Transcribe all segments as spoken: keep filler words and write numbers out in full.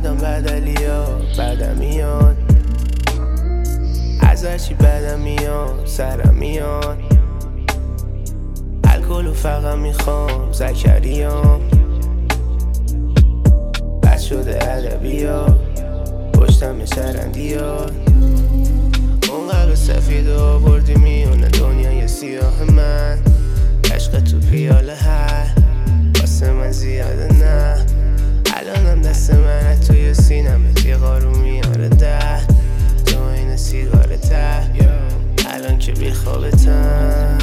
شدم بدلیا بدم میاد، از هرچی بدم میاد سرم میاد، الکل و فقط میخوام زکریام، بد شده ادبیات پشتم شرندیات، اون قلب سفید آوردی میونه دنیای سیاه من، عشق تو پیاله هر واسه من زیاده نه، الانم دست من توی سینمت یه قارو میاره ده، تو این سیگار ته الان که بی خوابتم،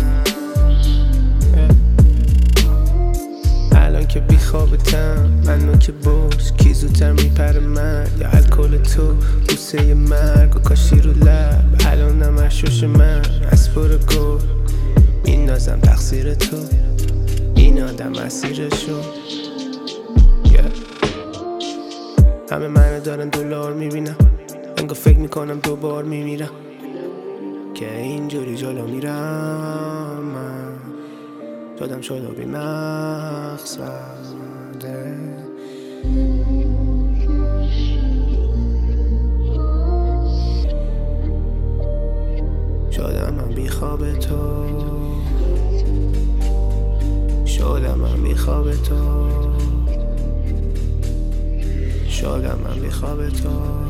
الان که بی خوابتم، منو که بوش کی زودتر میپره من، یا الکل تو بوسه مرگ و کاشی رو لب، الانم اشوش من از پر گل میندازم تقصیر تو، این آدم اسیرشو yeah. همه منو دارن دلار میبینم، انگار فکر میکنم دوبار میمیرم، که اینجوری جلو میرم من شدم شد و بی مقصده، شدم من بی خواب تو، شدم من بی خواب تو، شدم من بی خواب تو.